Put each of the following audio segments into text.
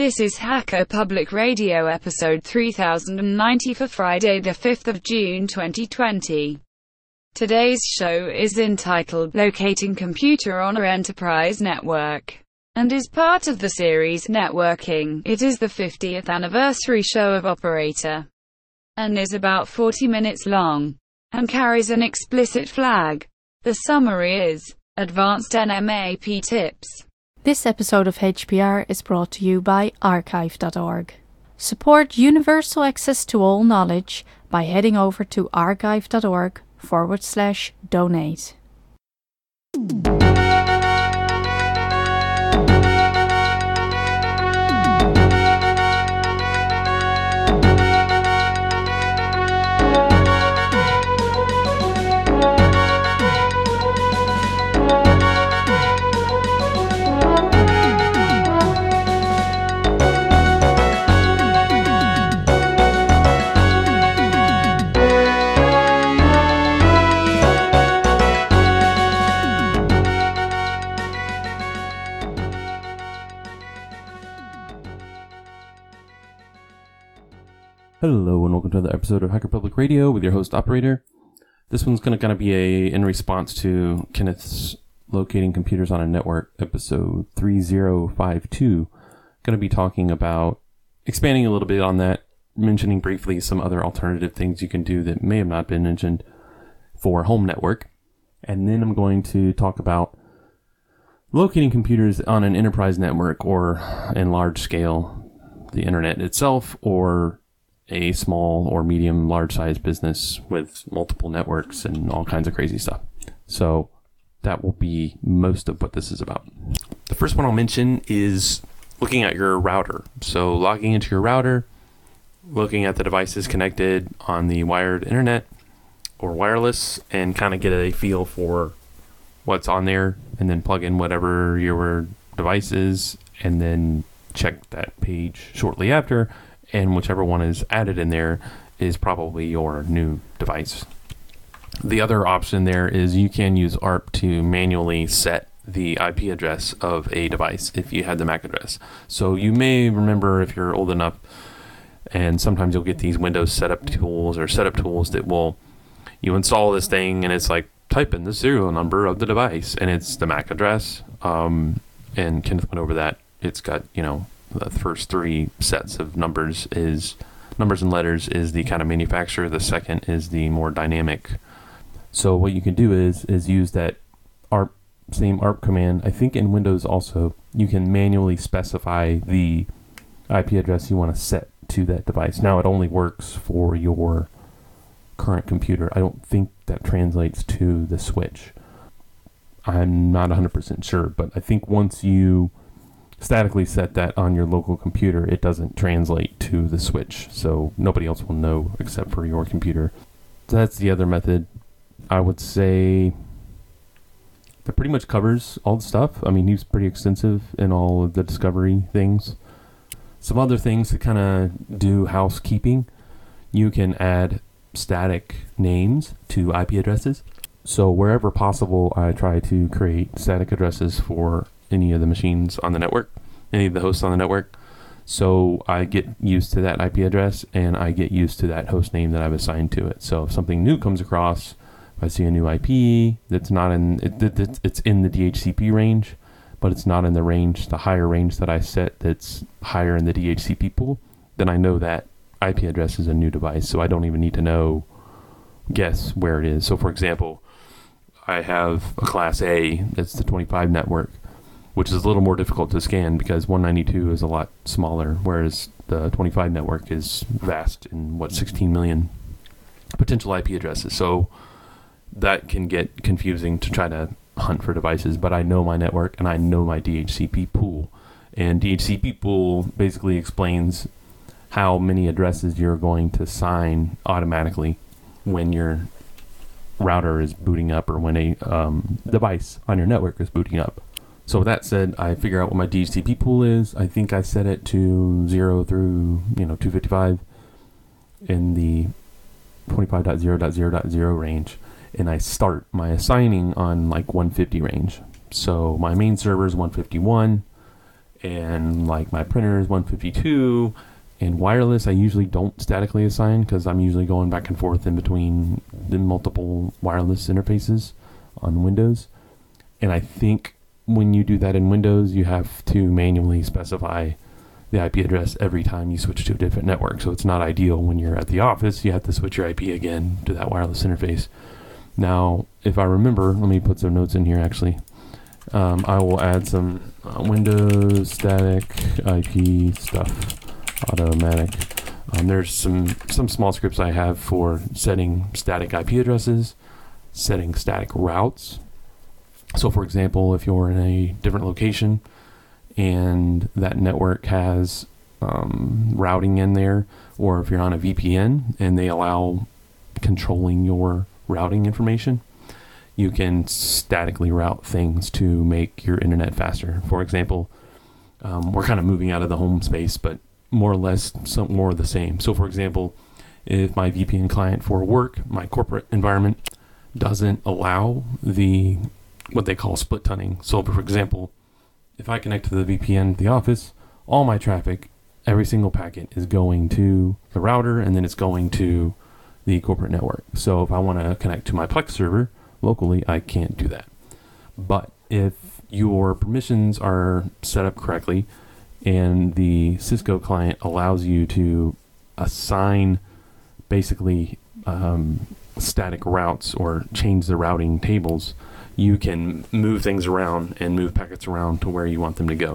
This is Hacker Public Radio episode 3090 for Friday the 5th of June 2020. Today's show is entitled Locating Computer on a Enterprise Network and is part of the series Networking. It is the 50th anniversary show of Operator and is about 40 minutes long and carries an explicit flag. The summary is Advanced NMAP Tips. This episode of HPR is brought to you by archive.org. Support universal access to all knowledge by heading over to archive.org/donate. Hello and welcome to another episode of Hacker Public Radio with your host Operator. This one's going to be in response to Kenneth's Locating Computers on a Network episode 3052. Going to be talking about expanding a little bit on that, mentioning briefly some other alternative things you can do that may have not been mentioned for home network. And then I'm going to talk about locating computers on an enterprise network or in large scale, the internet itself, or a small or medium, large size business with multiple networks and all kinds of crazy stuff. So that will be most of what this is about. The first one I'll mention is looking at your router. So logging into your router, looking at the devices connected on the wired internet or wireless, and kind of get a feel for what's on there, and then plug in whatever your device is, and then check that page shortly after. And whichever one is added in there is probably your new device. The other option there is you can use ARP to manually set the IP address of a device if you had the MAC address. So you may remember, if you're old enough, and sometimes you'll get these Windows setup tools or setup tools that you install this thing and it's like, type in the serial number of the device and it's the MAC address. And Kenneth went over that. It's got, the first three sets of numbers and letters is the kind of manufacturer. The second is the more dynamic. So what you can do is use that same ARP command. I think in Windows also, you can manually specify the IP address you want to set to that device. Now it only works for your current computer. I don't think that translates to the switch. I'm not 100% sure, but I think once you statically set that on your local computer, it doesn't translate to the switch, so nobody else will know except for your computer. So that's the other method. I would say that pretty much covers all the stuff. I mean, he's pretty extensive in all of the discovery things. Some other things to kind of do housekeeping. You can add static names to IP addresses. So wherever possible, I try to create static addresses for any of the machines on the network, any of the hosts on the network. So I get used to that IP address and I get used to that host name that I've assigned to it. So if something new comes across, if I see a new IP that's not it's in the DHCP range, but it's not in the range, the higher range that I set that's higher in the DHCP pool, then I know that IP address is a new device. So I don't even need to guess where it is. So for example, I have a class A, that's the 25 network, which is a little more difficult to scan because 192 is a lot smaller, whereas the 25 network is vast in 16 million potential IP addresses. So that can get confusing to try to hunt for devices, but I know my network and I know my DHCP pool. And DHCP pool basically explains how many addresses you're going to assign automatically when your router is booting up or when a device on your network is booting up. So with that said, I figure out what my DHCP pool is. I think I set it to 0 through 255 in the 25.0.0.0 range, and I start my assigning on like 150 range. So my main server is 151, And like my printer is 152, and wireless I usually don't statically assign because I'm usually going back and forth in between the multiple wireless interfaces on Windows. And I think when you do that in Windows, you have to manually specify the IP address every time you switch to a different network. So it's not ideal when you're at the office. You have to switch your IP again to that wireless interface. Now, if I remember, let me put some notes in here actually. I will add some Windows static IP stuff, automatic. There's some small scripts I have for setting static IP addresses, setting static routes. So for example, if you're in a different location and that network has routing in there, or if you're on a VPN and they allow controlling your routing information, you can statically route things to make your internet faster. For example, we're kind of moving out of the home space, but more or less some more of the same. So for example, if my VPN client for work, my corporate environment, doesn't allow what they call split tunneling. So for example, if I connect to the VPN at the office, all my traffic, every single packet is going to the router, and then it's going to the corporate network. So if I want to connect to my Plex server locally, I can't do that. But if your permissions are set up correctly and the Cisco client allows you to assign basically static routes or change the routing tables, you can move things around and move packets around to where you want them to go.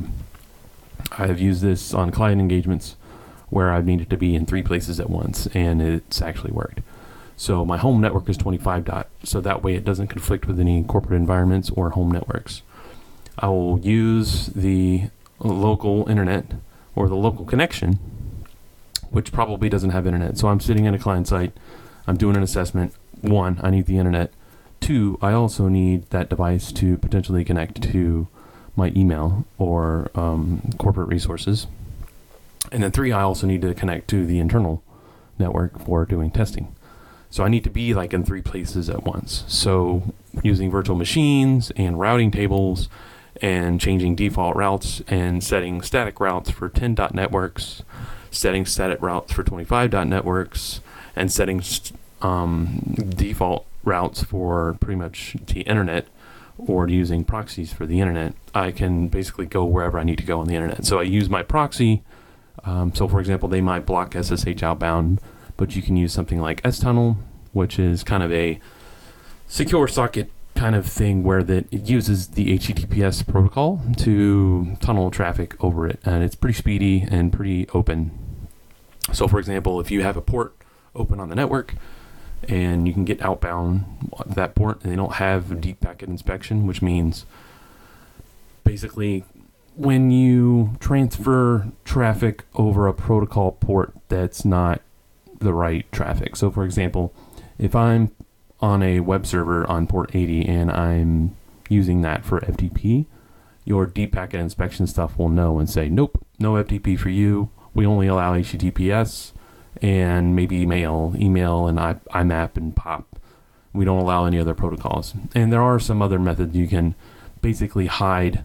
I've used this on client engagements where I've needed to be in 3 places at once, and it's actually worked. So my home network is 25 dot, so that way it doesn't conflict with any corporate environments or home networks. I will use the local internet or the local connection, which probably doesn't have internet. So I'm sitting in a client site, I'm doing an assessment. 1, I need the internet. 2, I also need that device to potentially connect to my email or corporate resources. And then 3, I also need to connect to the internal network for doing testing. So I need to be like in 3 places at once. So using virtual machines and routing tables and changing default routes and setting static routes for 10 dot networks, setting static routes for 25 dot networks, and setting default routes for pretty much the internet, or using proxies for the internet, I can basically go wherever I need to go on the internet. So I use my proxy. So for example, they might block SSH outbound, but you can use something like STunnel, which is kind of a secure socket kind of thing where it uses the HTTPS protocol to tunnel traffic over it. And it's pretty speedy and pretty open. So for example, if you have a port open on the network, and you can get outbound that port, and they don't have deep packet inspection, which means basically when you transfer traffic over a protocol port that's not the right traffic. So for example, if I'm on a web server on port 80 and I'm using that for FTP, your deep packet inspection stuff will know and say, nope, no FTP for you. We only allow HTTPS and maybe email, and IMAP and POP. We don't allow any other protocols. And there are some other methods you can basically hide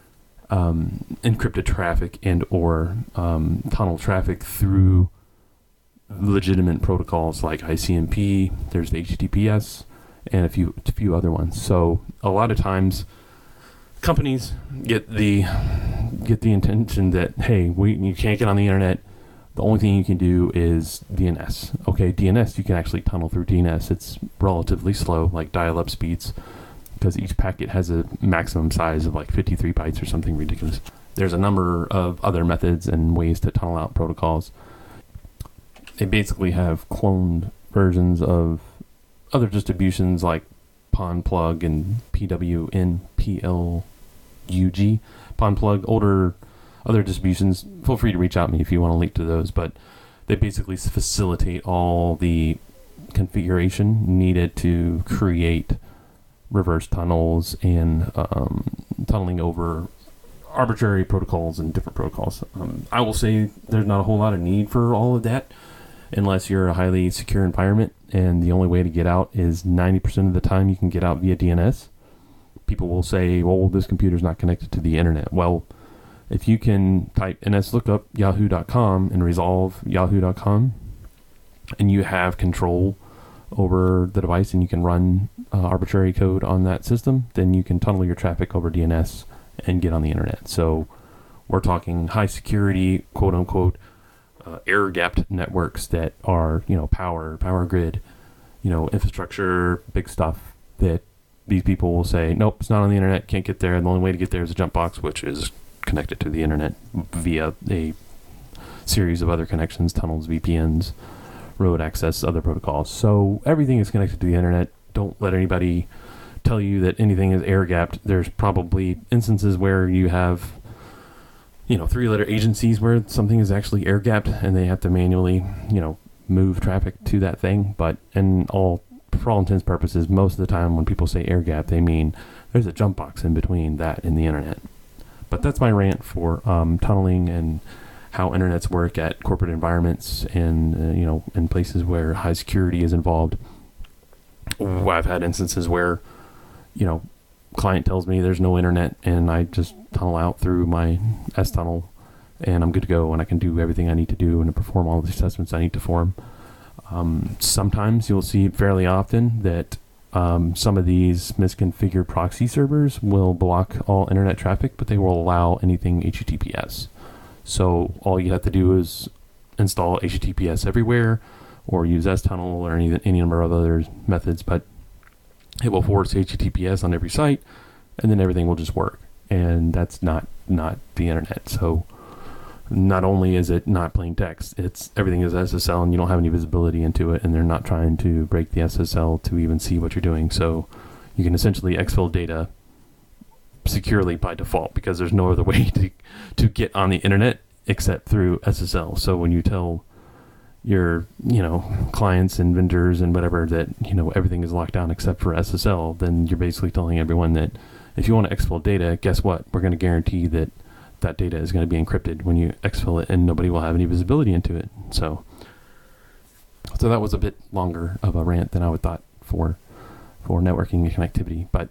encrypted traffic and or tunnel traffic through legitimate protocols like ICMP. There's the HTTPS and a few other ones. So a lot of times companies get the intention that, hey, you can't get on the internet. The only thing you can do is DNS. Okay, DNS, you can actually tunnel through DNS. It's relatively slow, like dial-up speeds, because each packet has a maximum size of like 53 bytes or something ridiculous. There's a number of other methods and ways to tunnel out protocols. They basically have cloned versions of other distributions like PwnPlug and PWNPLUG. PwnPlug, older other distributions. Feel free to reach out to me if you want to link to those, but they basically facilitate all the configuration needed to create reverse tunnels and tunneling over arbitrary protocols and different protocols. I will say there's not a whole lot of need for all of that unless you're a highly secure environment, and the only way to get out is 90% of the time you can get out via DNS. People will say, well, this computer's not connected to the internet. Well, if you can type nslookup yahoo.com and resolve yahoo.com, and you have control over the device and you can run arbitrary code on that system, then you can tunnel your traffic over DNS and get on the internet. So we're talking high security, quote unquote, air gapped networks that are, power grid, infrastructure, big stuff that these people will say, nope, it's not on the internet, can't get there. And the only way to get there is a jump box, which is connected to the internet via a series of other connections, tunnels, VPNs, road access, other protocols. So everything is connected to the internet. Don't let anybody tell you that anything is air gapped. There's probably instances where you have, 3-letter agencies where something is actually air gapped and they have to manually, move traffic to that thing. But for all intents and purposes, most of the time when people say air gap, they mean there's a jump box in between that and the internet. But that's my rant for tunneling and how internets work at corporate environments and, in places where high security is involved. I've had instances where, client tells me there's no internet and I just tunnel out through my S-tunnel and I'm good to go and I can do everything I need to do and perform all the assessments I need to perform. Sometimes you'll see fairly often that some of these misconfigured proxy servers will block all internet traffic, but they will allow anything HTTPS. So all you have to do is install HTTPS everywhere or use S-tunnel or any number of other methods, but it will force HTTPS on every site and then everything will just work. And that's not the internet. So not only is it not plain text, everything is SSL and you don't have any visibility into it, and they're not trying to break the SSL to even see what you're doing. So you can essentially exfil data securely by default because there's no other way to get on the internet except through SSL. So when you tell your clients and vendors and whatever that everything is locked down except for SSL, then you're basically telling everyone that if you want to exfil data, guess what? We're going to guarantee that data is going to be encrypted when you exfil it and nobody will have any visibility into it. So that was a bit longer of a rant than I would thought for networking and connectivity. But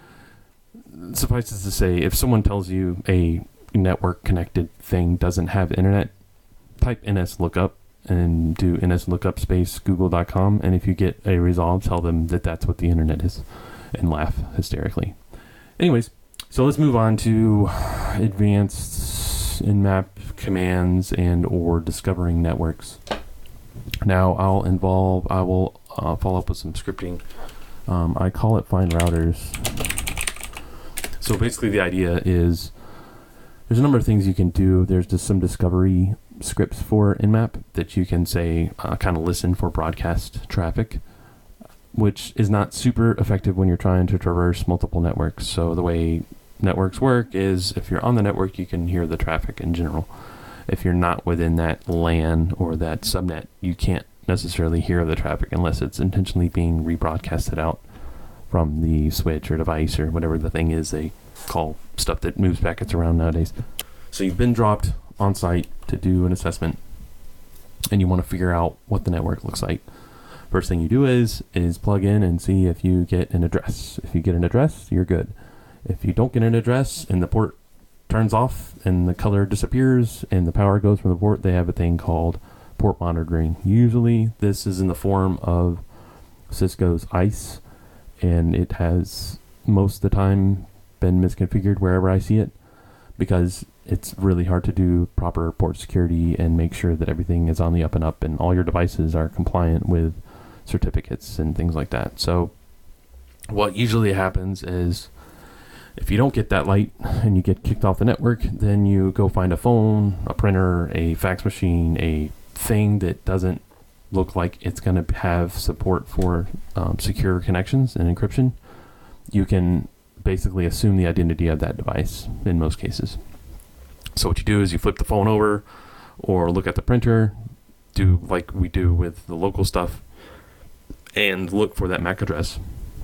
suffice it to say, if someone tells you a network connected thing doesn't have internet, type nslookup and do nslookup space google.com, and if you get a resolve, tell them that that's what the internet is and laugh hysterically. Anyways, so let's move on to advanced Nmap commands and or discovering networks. Now I will follow up with some scripting. I call it find routers. So basically the idea is there's a number of things you can do. There's just some discovery scripts for Nmap that you can say kind of listen for broadcast traffic, which is not super effective when you're trying to traverse multiple networks. So the way networks work is if you're on the network, you can hear the traffic in general. If you're not within that LAN or that subnet, you can't necessarily hear the traffic unless it's intentionally being rebroadcasted out from the switch or device or whatever the thing is they call stuff that moves packets around nowadays. So you've been dropped on site to do an assessment and you want to figure out what the network looks like. First thing you do is plug in and see if you get an address. If you get an address, you're good. If you don't get an address and the port turns off and the color disappears and the power goes from the port, they have a thing called port monitoring. Usually this is in the form of Cisco's ICE, and it has most of the time been misconfigured wherever I see it because it's really hard to do proper port security and make sure that everything is on the up and up and all your devices are compliant with certificates and things like that. So what usually happens is if you don't get that light and you get kicked off the network, then you go find a phone, a printer, a fax machine, a thing that doesn't look like it's going to have support for secure connections and encryption. You can basically assume the identity of that device in most cases. So what you do is you flip the phone over or look at the printer, do like we do with the local stuff, and look for that MAC address.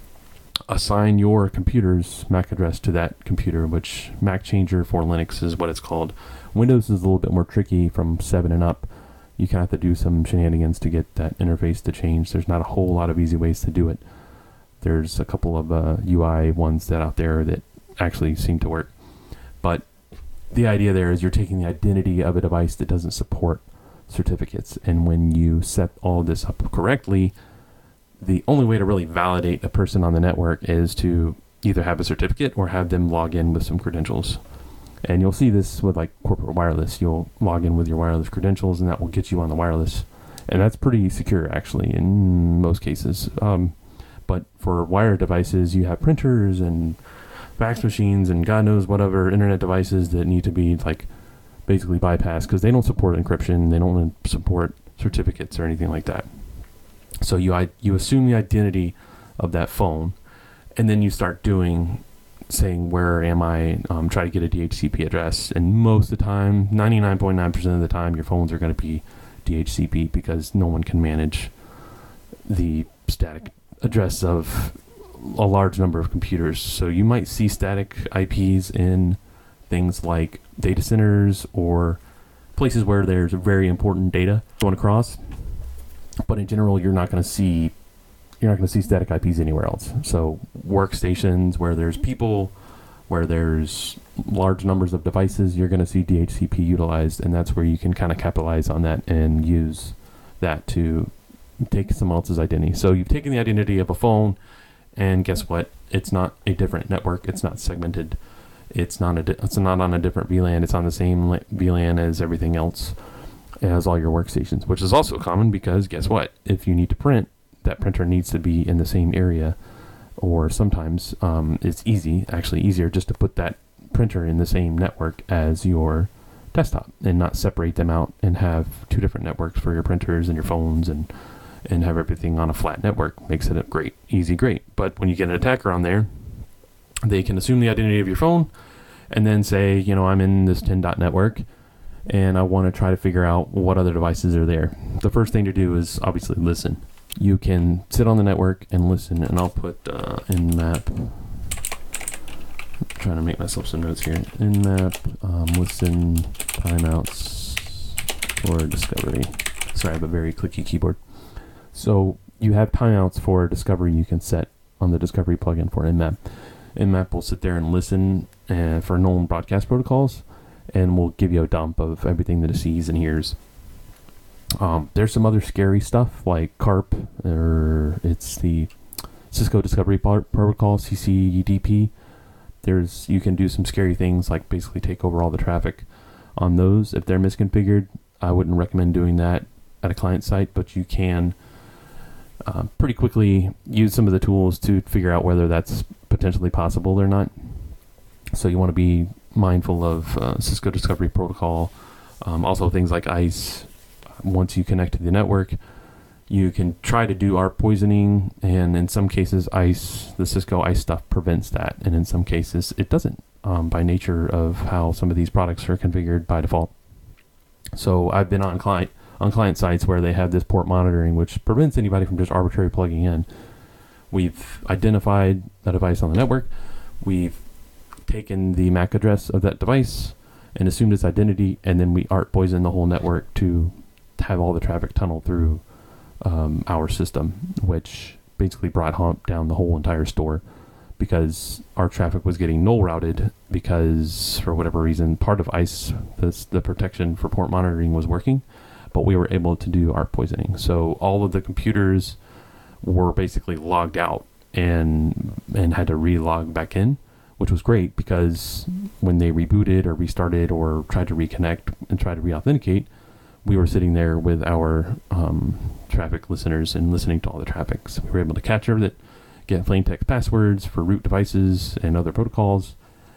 Assign your computer's MAC address to that computer, which MAC changer for Linux is what it's called. Windows is a little bit more tricky from 7 and up. You kind of have to do some shenanigans to get that interface to change. There's not a whole lot of easy ways to do it. There's a couple of UI ones that out there that actually seem to work. But the idea there is you're taking the identity of a device that doesn't support certificates. And when you set all this up correctly, the only way to really validate a person on the network is to either have a certificate or have them log in with some credentials. And you'll see this with like corporate wireless. You'll log in with your wireless credentials, and that will get you on the wireless. And that's pretty secure, actually, in most cases. But for wired devices, you have printers and fax machines and God knows whatever internet devices that need to be like basically bypassed because they don't support encryption. They don't support certificates or anything like that. So you assume the identity of that phone, and then you start saying, where am I? Try to get a DHCP address. And most of the time, 99.9% of the time, your phones are going to be DHCP because no one can manage the static address of a large number of computers. So you might see static IPs in things like data centers or places where there's very important data going across. But in general, you're not going to see static IPs anywhere else. So workstations where there's people, where there's large numbers of devices, you're going to see DHCP utilized, and that's where you can kind of capitalize on that and use that to take someone else's identity. So you've taken the identity of a phone, and guess what? It's not a different network. It's not segmented. It's not on a different VLAN. It's on the same VLAN as everything else, as all your workstations, which is also common because guess what? If you need to print, that printer needs to be in the same area, or sometimes it's easier just to put that printer in the same network as your desktop and not separate them out and have two different networks for your printers and your phones and have everything on a flat network. Makes it great. But when you get an attacker on there, they can assume the identity of your phone and then say, I'm in this 10 network and I want to try to figure out what other devices are there. The first thing to do is obviously listen. You can sit on the network and listen, and I'll put Nmap. I'm trying to make myself some notes here. Nmap, listen, timeouts for discovery. Sorry, I have a very clicky keyboard. So you have timeouts for discovery you can set on the discovery plugin for Nmap. Nmap will sit there and listen for known broadcast protocols, and will give you a dump of everything that it sees and hears. There's some other scary stuff like CARP, or it's the Cisco Discovery Protocol, CCDP. You can do some scary things like basically take over all the traffic on those. If they're misconfigured, I wouldn't recommend doing that at a client site, but you can pretty quickly use some of the tools to figure out whether that's potentially possible or not. So you want to be mindful of Cisco Discovery Protocol. Also things like ICE. Once you connect to the network, you can try to do ARP poisoning, and in some cases the Cisco ICE stuff prevents that, and in some cases it doesn't, by nature of how some of these products are configured by default. So I've been on client sites where they have this port monitoring, which prevents anybody from just arbitrarily plugging in. We've identified a device on the network. We've taken the MAC address of that device and assumed its identity, and then we ARP poison the whole network to have all the traffic tunnel through our system, which basically brought down the whole entire store because our traffic was getting null routed because for whatever reason part of ICE, the protection for port monitoring, was working, but we were able to do ARP poisoning. So all of the computers were basically logged out and had to re-log back in, which was great because when they rebooted or restarted or tried to reconnect and try to re-authenticate, we were sitting there with our traffic listeners and listening to all the traffic. So we were able to capture it, get plain text passwords for root devices and other protocols.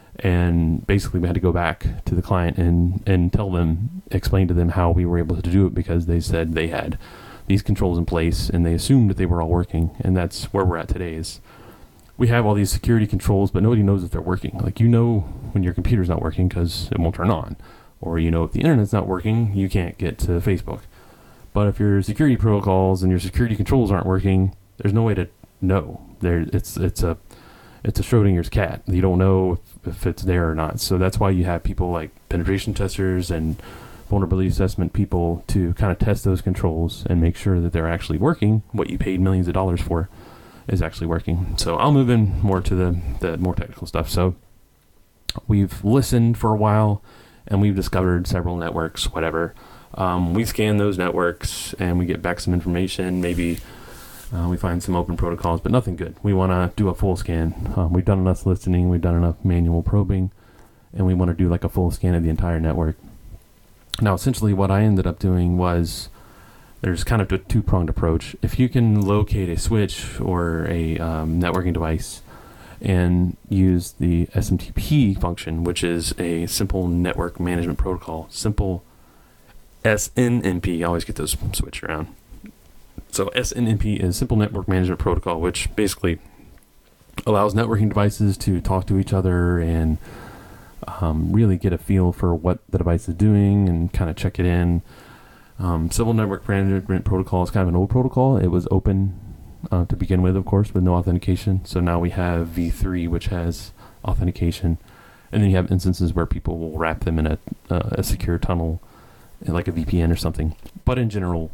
And basically we had to go back to the client and explain to them how we were able to do it, because they said they had these controls in place and they assumed that they were all working. And that's where we're at today. Is we have all these security controls, but nobody knows if they're working. Like, when your computer's not working because it won't turn on. Or, if the internet's not working, you can't get to Facebook. But if your security protocols and your security controls aren't working, there's no way to know. It's a Schrodinger's cat. You don't know if it's there or not. So that's why you have people like penetration testers and vulnerability assessment people to kind of test those controls and make sure that they're actually working. What you paid millions of dollars for is actually working. So I'll move in more to the more technical stuff. So we've listened for a while and we've discovered several networks, whatever. We scan those networks and we get back some information. Maybe we find some open protocols, but nothing good. We want to do a full scan. We've done enough listening, we've done enough manual probing, and we want to do like a full scan of the entire network. Now, essentially what I ended up doing was, there's kind of a two-pronged approach. If you can locate a switch or a networking device and use the SMTP function, which is a simple network management protocol, simple SNMP, I always get those switched around. So SNMP is Simple Network Management Protocol, which basically allows networking devices to talk to each other and really get a feel for what the device is doing and kind of check it in. Simple Network Management Protocol is kind of an old protocol. It was open to begin with, of course, with no authentication. So now we have v3, which has authentication. And then you have instances where people will wrap them in a secure tunnel, like a VPN or something. But in general,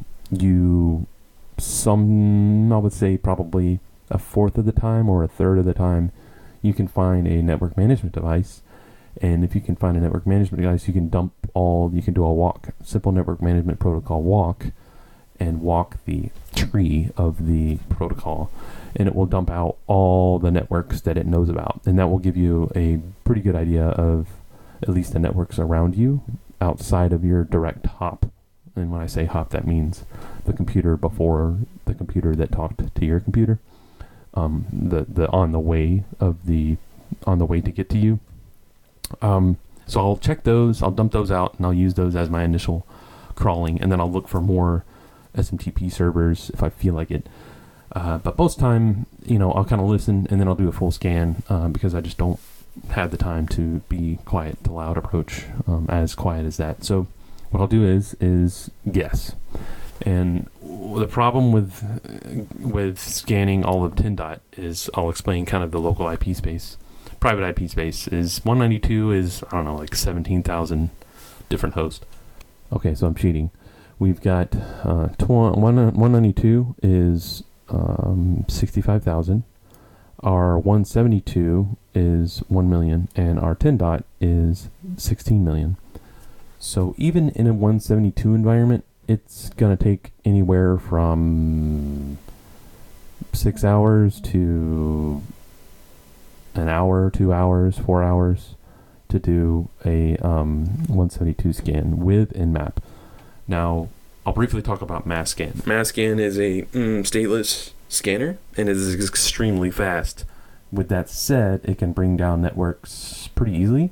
I would say probably a fourth of the time or a third of the time, you can find a network management device. And if you can find a network management device, you can do a walk, simple network management protocol walk, and walk the tree of the protocol. And it will dump out all the networks that it knows about. And that will give you a pretty good idea of at least the networks around you outside of your direct hop. And when I say hop, that means the computer before the computer that talked to your computer. The on the way to get to you. So I'll check those, I'll dump those out, and I'll use those as my initial crawling, and then I'll look for more SMTP servers if I feel like it. But most time, I'll kind of listen, and then I'll do a full scan because I just don't have the time to be quiet to loud approach as quiet as that. So what I'll do is guess. And the problem with scanning all of TinDot is, I'll explain kind of the local IP space. Private IP space is 192 is, I don't know, like 17,000 different hosts. Okay, so I'm cheating. We've got 192 is 65,000. Our 172 is 1 million, and our TinDot is 16 million. So even in a 172 environment, it's going to take anywhere from 6 hours to an hour, 2 hours, 4 hours to do a 172 scan with Nmap. Now, I'll briefly talk about MassScan. MassScan is a stateless scanner, and it is extremely fast. With that said, it can bring down networks pretty easily.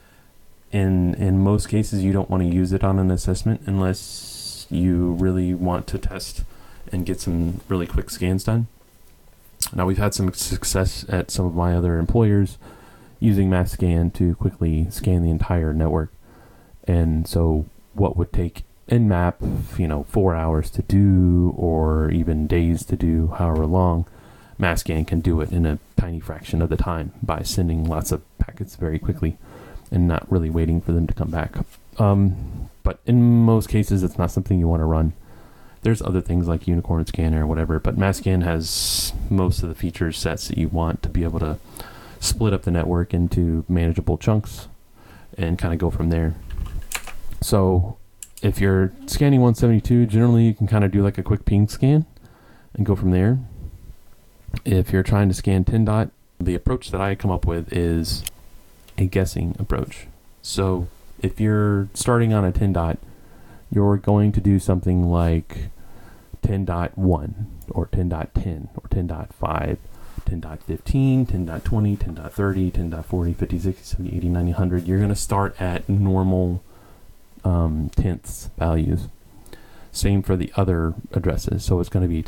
In most cases, you don't want to use it on an assessment unless you really want to test and get some really quick scans done. Now, we've had some success at some of my other employers using MassScan to quickly scan the entire network. And so what would take Nmap, 4 hours to do, or even days to do, however long, MassScan can do it in a tiny fraction of the time by sending lots of packets very quickly and not really waiting for them to come back. But in most cases, it's not something you want to run. There's other things like Unicorn Scanner or whatever, but MassScan has most of the feature sets that you want to be able to split up the network into manageable chunks and kind of go from there. So if you're scanning 172, generally you can kind of do like a quick ping scan and go from there. If you're trying to scan TinDot, the approach that I come up with is a guessing approach. So if you're starting on a TinDot, you're going to do something like 10.1 or 10.10 or 10.5, 10.15, 10.20, 10.30, 10.40, 50, 60, 70, 80, 90, 100. You're going to start at normal tenths values. Same for the other addresses. So it's going to be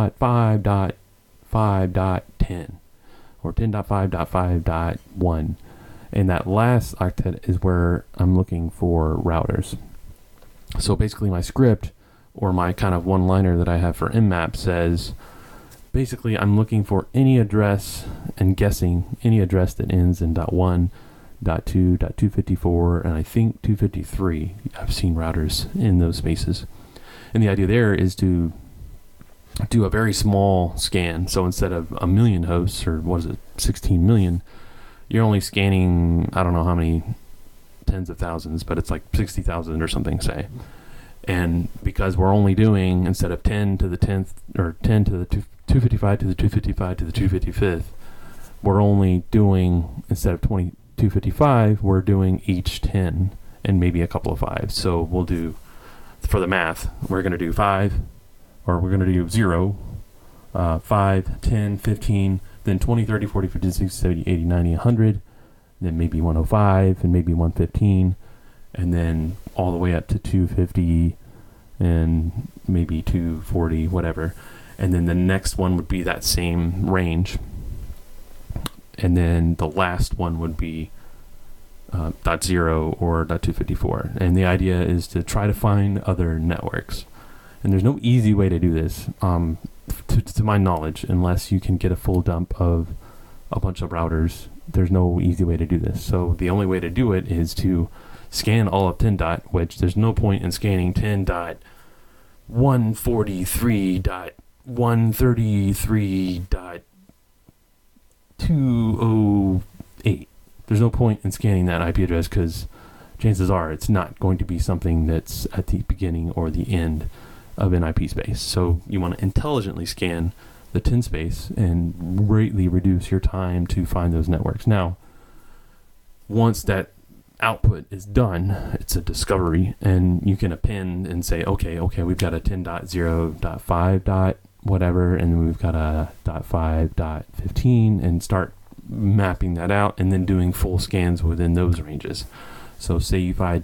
10.5.5.10 or 10.5.5.1. And that last octet is where I'm looking for routers. So basically my script, or my kind of one-liner that I have for Nmap, says basically I'm looking for any address and guessing any address that ends in .1, .2, .254, and I think 253. I've seen routers in those spaces. And the idea there is to do a very small scan. So instead of 1 million hosts, or 16 million, you're only scanning, I don't know how many tens of thousands, but it's like 60,000 or something, say. And because we're only doing, instead of 10 to the 10th, or 10 to the 255 to the 255 to the 255th, we're only doing, instead of 255, we're doing each 10 and maybe a couple of 5s. So we'll do, for the math, we're going to do 5, or we're going to do 0, 5, 10, 15, then 20, 30, 40, 50, 60, 70, 80, 90, 100, then maybe 105, and maybe 115, and then all the way up to 250, and maybe 240, whatever. And then the next one would be that same range. And then the last one would be .0 or .254. And the idea is to try to find other networks. And there's no easy way to do this, to my knowledge, unless you can get a full dump of a bunch of routers. There's no easy way to do this. So the only way to do it is to scan all of 10 dot, which there's no point in scanning 10.143.133.208. There's no point in scanning that IP address, because chances are it's not going to be something that's at the beginning or the end of an IP space. So you want to intelligently scan the 10 space and greatly reduce your time to find those networks. Now, once that output is done, it's a discovery, and you can append and say, okay, we've got a 10.0.5 whatever, and then we've got a .5.15, and start mapping that out, and then doing full scans within those ranges. So say you find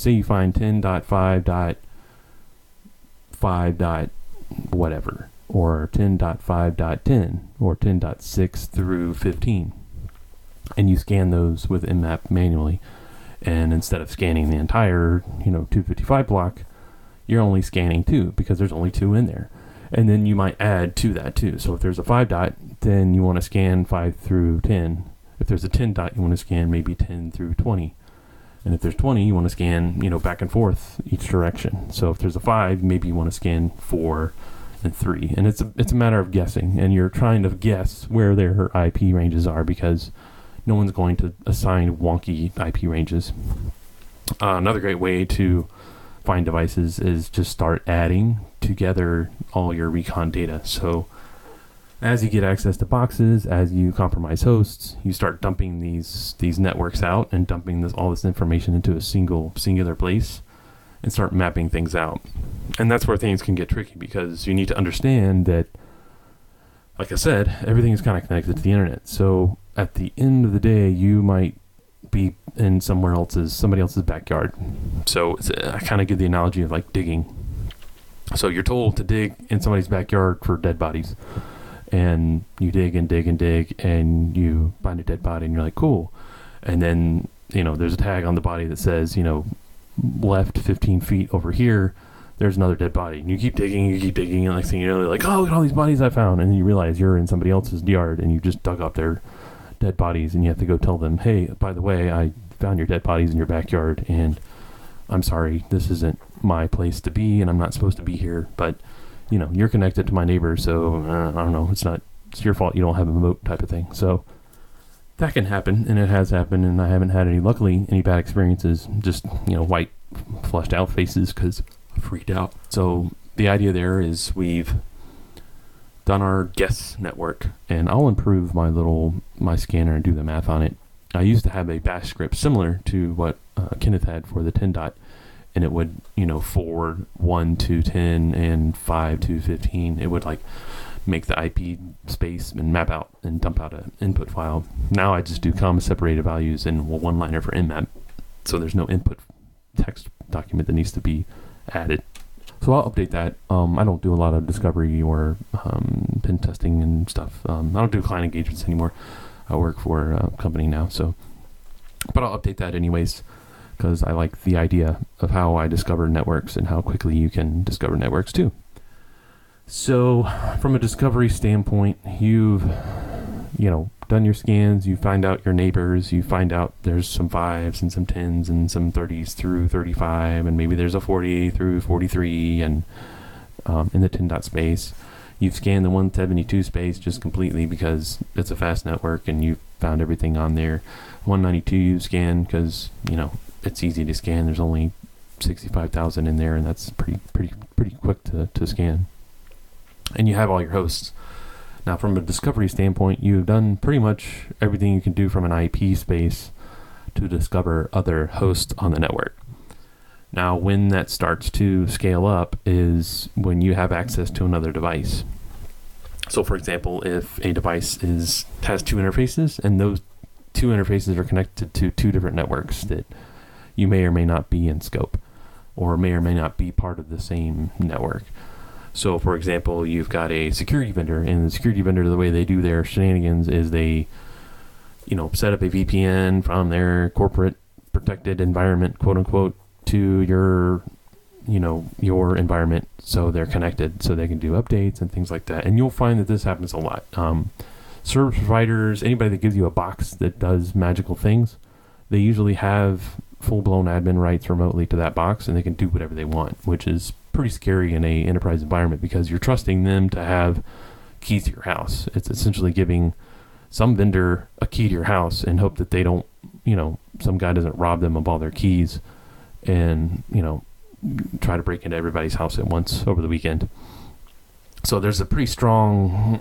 10.5.5. whatever, or 10.5.10, or 10.6 through 15, and you scan those with Nmap manually. And instead of scanning the entire 255 block, you're only scanning 2, because there's only 2 in there. And then you might add to that too. So if there's a 5 dot, then you want to scan 5 through 10. If there's a 10 dot, you want to scan maybe 10 through 20. And if there's 20, you want to scan, back and forth each direction. So if there's a 5, maybe you want to scan 4 and 3. And it's a matter of guessing, and you're trying to guess where their IP ranges are, because no one's going to assign wonky IP ranges. Another great way to find devices is just start adding together all your recon data. So as you get access to boxes, as you compromise hosts, you start dumping these networks out and dumping all this information into a singular place, and start mapping things out. And that's where things can get tricky, because you need to understand that, like I said, everything is kind of connected to the internet. So at the end of the day, you might be in somebody else's backyard. So I kind of give the analogy of like digging. So you're told to dig in somebody's backyard for dead bodies, and you dig and dig and dig, and you find a dead body, and you're like, cool. And then there's a tag on the body that says left 15 feet over here, there's another dead body. And you keep digging, and next thing you know, they're like, oh, look at all these bodies I found. And then you realize you're in somebody else's yard, and you just dug up their dead bodies, and you have to go tell them, hey, by the way, I found your dead bodies in your backyard, and I'm sorry, this isn't my place to be, and I'm not supposed to be here, but you're connected to my neighbor, so I don't know, it's your fault you don't have a moat, type of thing. So that can happen, and it has happened, and I haven't had any bad experiences, just white flushed out faces because I freaked out. So the idea there is we've done our guess network, and I'll improve my scanner and do the math on it. I used to have a bash script similar to what Kenneth had for the 10 dot, and it would forward 1 to 10 and 5 to 15. It would make the IP space and map out and dump out an input file. Now I just do comma separated values and one liner for Nmap, so there's no input text document that needs to be added. So I'll update that. I don't do a lot of discovery or pen testing and stuff. I don't do client engagements anymore. I work for a company now, but I'll update that anyways, because I like the idea of how I discover networks and how quickly you can discover networks too. So from a discovery standpoint, you've done your scans, you find out your neighbors, you find out there's some 5s and some 10s and some 30s through 35, and maybe there's a 40 through 43, and in the 10 dot space. you've scanned the 172 space just completely because it's a fast network and you found everything on there. 192 you scan because, it's easy to scan. There's only 65,000 in there, and that's pretty quick to scan. And you have all your hosts. Now, from a discovery standpoint, you've done pretty much everything you can do from an IP space to discover other hosts on the network. Now, when that starts to scale up is when you have access to another device. So, for example, if a device has two interfaces, and those two interfaces are connected to two different networks that you may or may not be in scope, or may or may not be part of the same network. So, for example, you've got a security vendor, and the security vendor, the way they do their shenanigans is they, set up a VPN from their corporate protected environment, quote unquote, to your environment, so they're connected, so they can do updates and things like that. And you'll find that this happens a lot. Service providers, anybody that gives you a box that does magical things, they usually have full-blown admin rights remotely to that box, and they can do whatever they want, which is pretty scary in a enterprise environment because you're trusting them to have keys to your house. It's essentially giving some vendor a key to your house and hope that they don't, some guy doesn't rob them of all their keys and, try to break into everybody's house at once over the weekend. So there's a pretty strong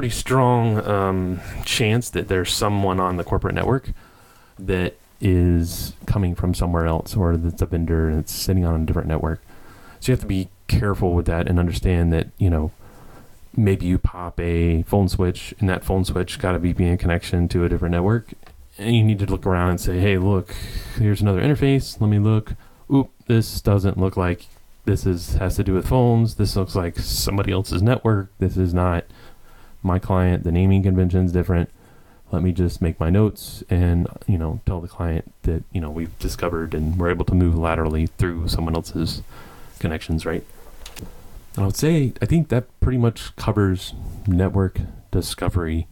chance that there's someone on the corporate network that is coming from somewhere else, or that's a vendor and it's sitting on a different network. So you have to be careful with that and understand that, maybe you pop a phone switch and that phone switch got a VPN connection to a different network, and you need to look around and say, hey, look, here's another interface. Let me look. Oop, this doesn't look like this has to do with phones. This looks like somebody else's network. This is not my client. The naming convention's different. Let me just make my notes and, tell the client that, we've discovered and we're able to move laterally through someone else's connections, right? And I would say, I think that pretty much covers network discovery.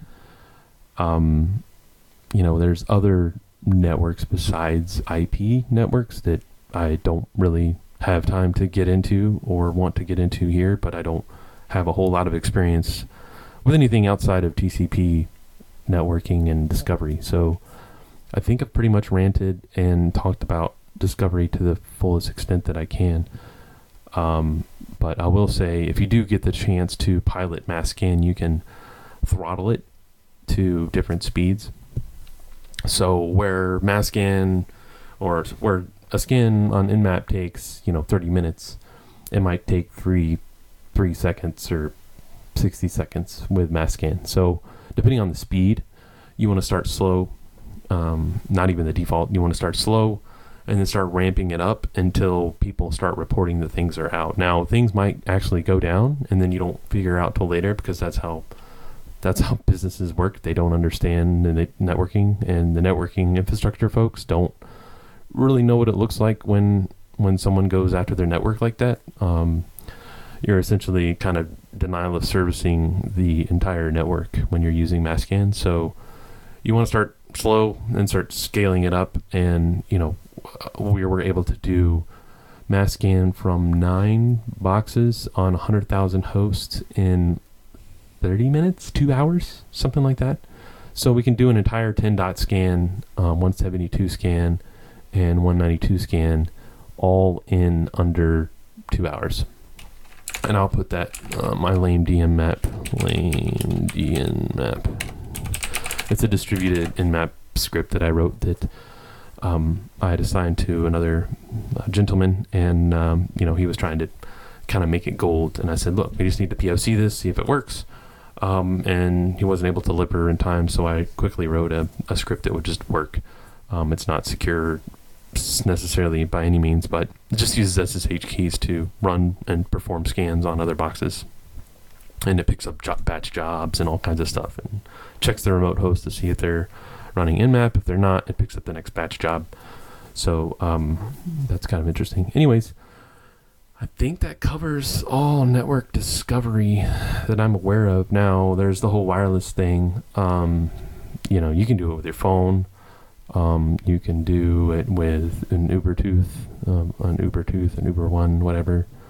There's other networks besides IP networks that I don't really have time to get into or want to get into here, but I don't have a whole lot of experience with anything outside of TCP networking and discovery. So I think I've pretty much ranted and talked about discovery to the fullest extent that I can. But I will say, if you do get the chance to pilot Masscan, you can throttle it to different speeds. So where Masscan, or where a scan on Nmap takes 30 minutes, it might take 3 seconds or 60 seconds with Masscan. So depending on the speed, you want to start slow, not even the default. You want to start slow and then start ramping it up until people start reporting that things are out. Now, things might actually go down and then you don't figure out till later, because that's how businesses work. They don't understand the networking, and the networking infrastructure folks don't really know what it looks like when someone goes after their network like that. You're essentially kind of denial of servicing the entire network when you're using Masscan. So you want to start slow and start scaling it up. And, we were able to do Masscan from 9 boxes on 100,000 hosts in 30 minutes, 2 hours, something like that. So we can do an entire 10 dot scan, 172 scan, and 192 scan all in under 2 hours. And I'll put that my lame DM map. It's a distributed Nmap script that I wrote that I had assigned to another gentleman, and he was trying to kind of make it gold. And I said, look, we just need to POC this, see if it works. And he wasn't able to deliver in time, so I quickly wrote a script that would just work. It's not secure necessarily by any means, but it just uses SSH keys to run and perform scans on other boxes. And it picks up batch jobs and all kinds of stuff, and checks the remote host to see if they're running Nmap. If they're not, it picks up the next batch job. So that's kind of interesting. Anyways, I think that covers all network discovery that I'm aware of. Now, there's the whole wireless thing. You can do it with your phone. You can do it with an Ubertooth, an Uber One, whatever.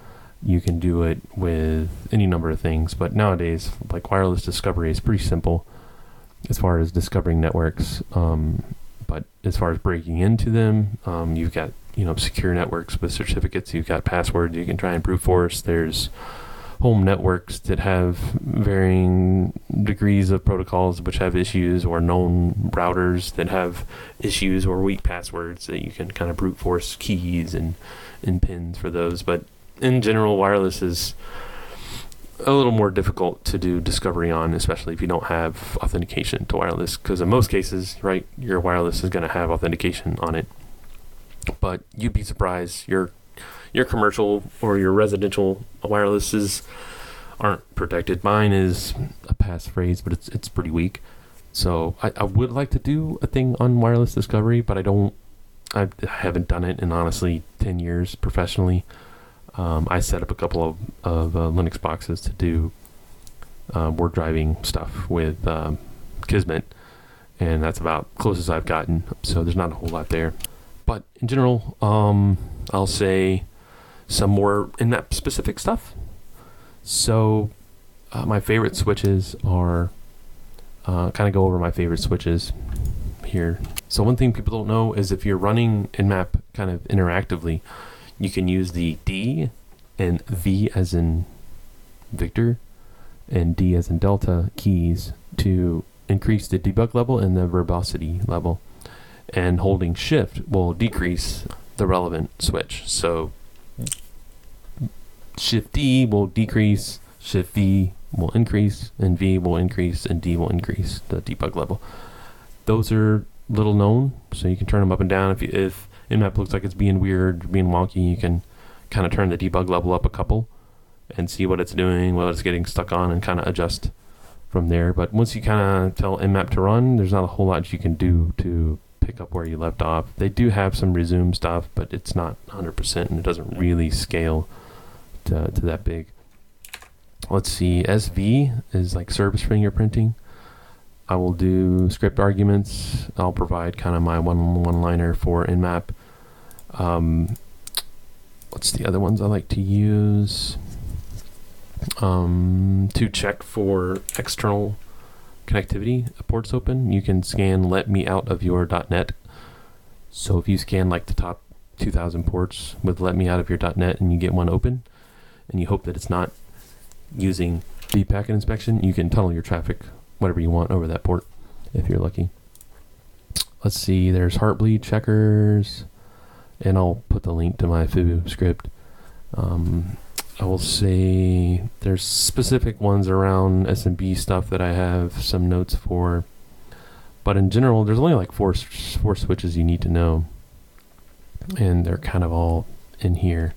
You can do it with any number of things, but nowadays, like wireless discovery is pretty simple as far as discovering networks. But as far as breaking into them, you've got, secure networks with certificates. You've got passwords you can try and brute force. There's home networks that have varying degrees of protocols which have issues, or known routers that have issues or weak passwords that you can kind of brute force keys and pins for those. But in general, wireless is a little more difficult to do discovery on, especially if you don't have authentication to wireless, because in most cases, right, your wireless is going to have authentication on it. But you'd be surprised, your commercial or your residential wirelesses aren't protected. Mine is a passphrase, but it's pretty weak. So I would like to do a thing on wireless discovery, but I haven't done it in honestly 10 years professionally. I set up a couple of Linux boxes to do word driving stuff with Kismet, and that's about close as I've gotten. So there's not a whole lot there. But in general, I'll say some more in-app specific stuff. So my favorite switches are, kind of go over my favorite switches here. So one thing people don't know is if you're running Nmap kind of interactively, you can use the D and V as in Victor and D as in Delta keys to increase the debug level and the verbosity level. And holding shift will decrease the relevant switch. So shift D will decrease, shift V will increase, and V will increase, and D will increase the debug level. Those are little known, so you can turn them up and down. If Nmap looks like it's being weird, being wonky, you can kind of turn the debug level up a couple and see what it's doing, what it's getting stuck on, and kind of adjust from there. But once you kind of tell Nmap to run, there's not a whole lot you can do to pick up where you left off. They do have some resume stuff, but it's not 100%, and it doesn't really scale to that big. Let's see, SV is like service fingerprinting. I will do script arguments. I'll provide kind of my one-liner for Nmap. What's the other ones I like to use? To check for external connectivity ports open, you can scan let me out of your .NET. So if you scan like the top 2,000 ports with let me out of your .NET and you get one open, and you hope that it's not using the packet inspection, you can tunnel your traffic whatever you want over that port if you're lucky. Let's see, there's Heartbleed checkers, and I'll put the link to my Foo script. I will say there's specific ones around SMB stuff that I have some notes for, but in general there's only like four switches you need to know, and they're kind of all in here.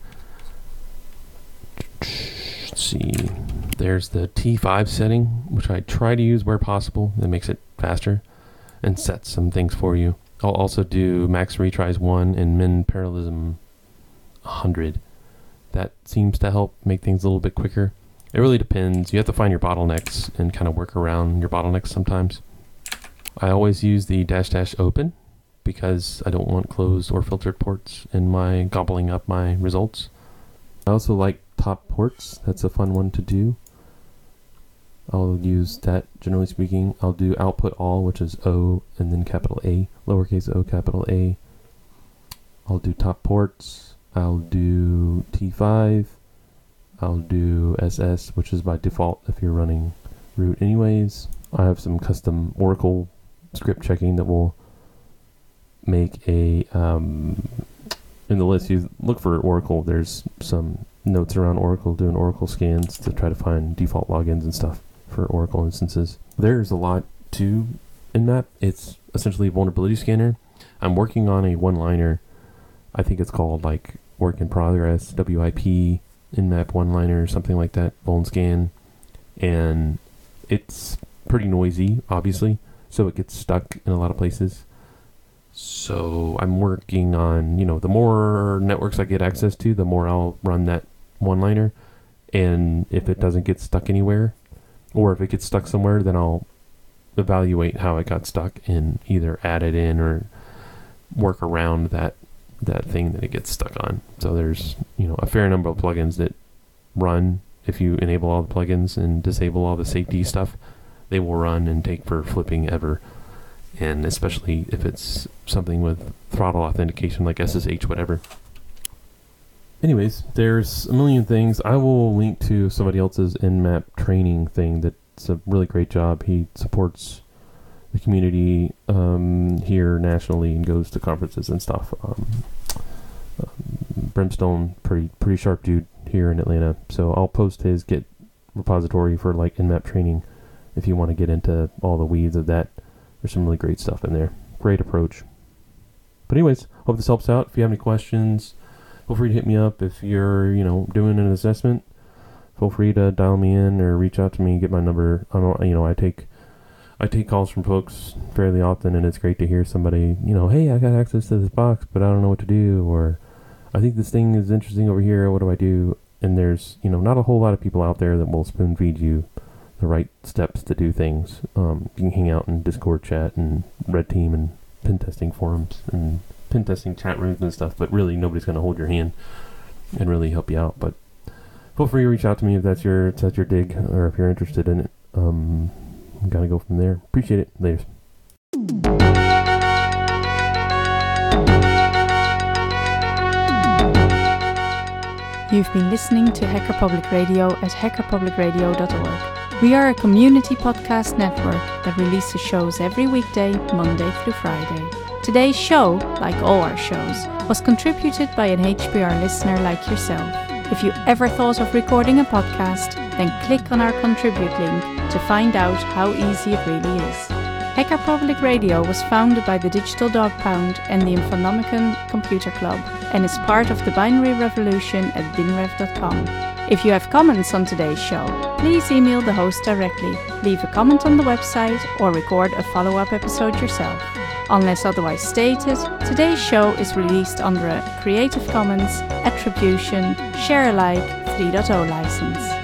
Let's see, there's the T5 setting, which I try to use where possible. That makes it faster and sets some things for you. I'll also do max retries 1 and min parallelism 100. That seems to help make things a little bit quicker. It really depends. You have to find your bottlenecks and kind of work around your bottlenecks sometimes. I always use the -- open because I don't want closed or filtered ports in my gobbling up my results. I also like top ports. That's a fun one to do. I'll use that, generally speaking. I'll do output all, which is O and then capital A, lowercase o, capital A. I'll do top ports. I'll do T5. I'll do SS, which is by default if you're running root anyways. I have some custom Oracle script checking that will make a, in the list you look for Oracle, there's some notes around Oracle doing Oracle scans to try to find default logins and stuff for Oracle instances. There's a lot to Nmap. It's essentially a vulnerability scanner. I'm working on a one-liner. I think it's called like work in progress, WIP, Nmap one-liner, something like that, vuln scan. And it's pretty noisy, obviously, so it gets stuck in a lot of places. So I'm working on, the more networks I get access to, the more I'll run that one-liner. And if it doesn't get stuck anywhere, or if it gets stuck somewhere, then I'll evaluate how it got stuck and either add it in or work around that thing that it gets stuck on. So there's, a fair number of plugins that run. If you enable all the plugins and disable all the safety stuff, they will run and take for flipping ever. And especially if it's something with throttle authentication like SSH, whatever. Anyways, there's a million things. I will link to somebody else's Nmap training thing that's a really great job. He supports the community here nationally and goes to conferences and stuff. Brimstone, pretty sharp dude here in Atlanta. So I'll post his Git repository for like Nmap training if you want to get into all the weeds of that. There's some really great stuff in there. Great approach. But anyways, hope this helps out. If you have any questions, feel free to hit me up. If you're, doing an assessment, feel free to dial me in or reach out to me, get my number. I take calls from folks fairly often, and it's great to hear somebody, hey, I got access to this box, but I don't know what to do, or I think this thing is interesting over here, what do I do? And there's, not a whole lot of people out there that will spoon feed you the right steps to do things. You can hang out in Discord chat and Red Team and pen testing forums and pen testing chat rooms and stuff, but really nobody's going to hold your hand and really help you out. But feel free to reach out to me if that's your dig, or if you're interested in it. I'm gonna go from there. Appreciate it. Later. You've been listening to Hacker Public Radio at hackerpublicradio.org. We are a community podcast network that releases shows every weekday, Monday through Friday. Today's show, like all our shows, was contributed by an HPR listener like yourself. If you ever thought of recording a podcast, then click on our contribute link to find out how easy it really is. Hacker Public Radio was founded by the Digital Dog Pound and the Infonomicon Computer Club, and is part of the binary revolution at binrev.com. If you have comments on today's show, please email the host directly, leave a comment on the website, or record a follow-up episode yourself. Unless otherwise stated, today's show is released under a Creative Commons Attribution Share Alike 3.0 license.